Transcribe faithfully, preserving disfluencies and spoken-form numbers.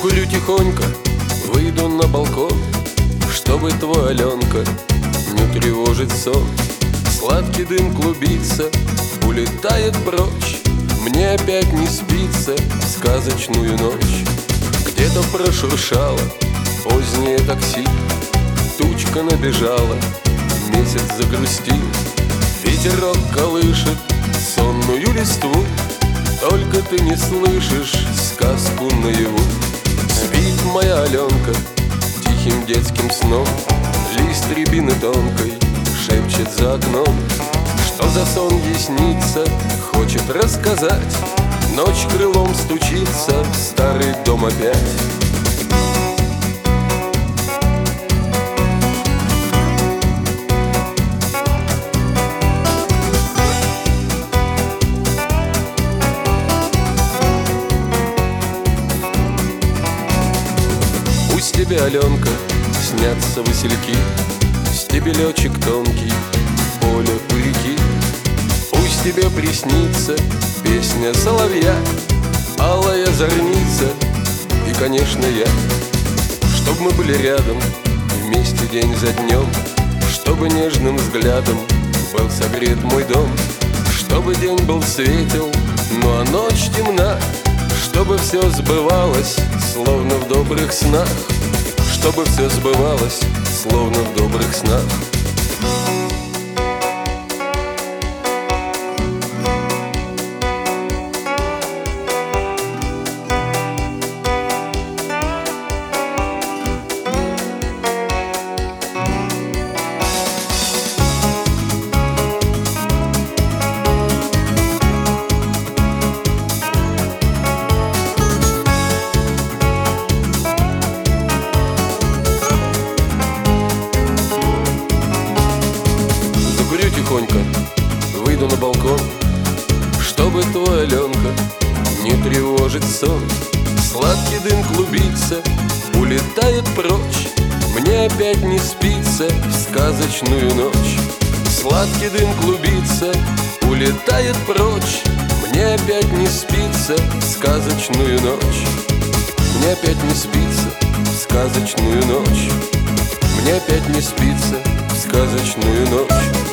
Закурю тихонько, выйду на балкон, чтобы твой, Аленка, не тревожить сон. Сладкий дым клубится, улетает прочь, мне опять не спится в сказочную ночь. Где-то прошуршало позднее такси, тучка набежала, месяц загрустил. Ветерок колышет сонную листву, только ты не слышишь сказку наяву. Спит моя Аленка тихим детским сном, лист рябины тонкой шепчет за окном. Что за сон ей снится, хочет рассказать. Ночь крылом стучится в старый дом опять. Пусть тебе, Аленка, снятся васильки, стебелечек тонкий, поле у реки. Пусть тебе приснится песня соловья, алая зорница и, конечно, я. Чтоб мы были рядом вместе день за днем, чтобы нежным взглядом был согрет мой дом, чтобы день был светел, ну а ночь темна, чтобы все сбывалось, словно в добрых снах, чтобы все сбывалось, словно в добрых снах. Тихонько выйду на балкон, чтобы твой, Аленка, не тревожить сон. Сладкий дым клубится, улетает прочь, мне опять не спится в сказочную ночь. Сладкий дым клубится, улетает прочь, мне опять не спится в сказочную ночь. Мне опять не спится в сказочную ночь. Мне опять не спится в сказочную ночь.